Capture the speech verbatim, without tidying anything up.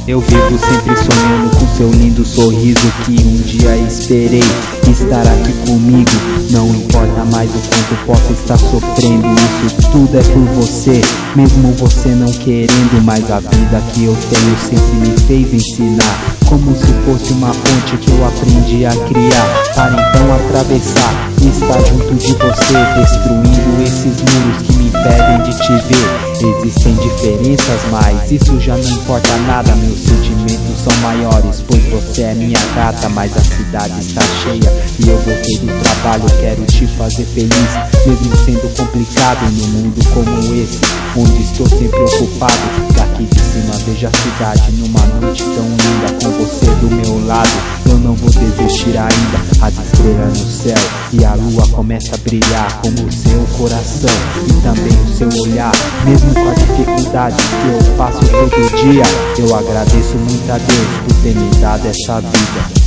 Eu vivo sempre sonhando com seu lindo sorriso que um dia esperei estar aqui comigo. Não importa mais o quanto possa estar sofrendo, isso tudo é por você, mesmo você não querendo. Mas a vida que eu tenho sempre me fez ensinar, como se fosse uma ponte que eu aprendi a criar, para então atravessar e estar junto de você, destruindo esses muros que me impedem de te ver. Existem diferenças, mas isso já não importa nada. Meus sentimentos são maiores, pois você é minha gata. Mas a cidade está cheia e eu voltei do trabalho. Quero te fazer feliz, mesmo sendo complicado num mundo como esse, onde estou sempre ocupado. Daqui de cima vejo a cidade numa noite tão linda, com você do meu lado. Eu não vou desistir ainda. As estrelas no céu e a lua começa a brilhar, como o seu coração e também o seu olhar. Mesmo com a dificuldade que eu passo todo dia, eu agradeço muito a Deus por ter me dado essa vida.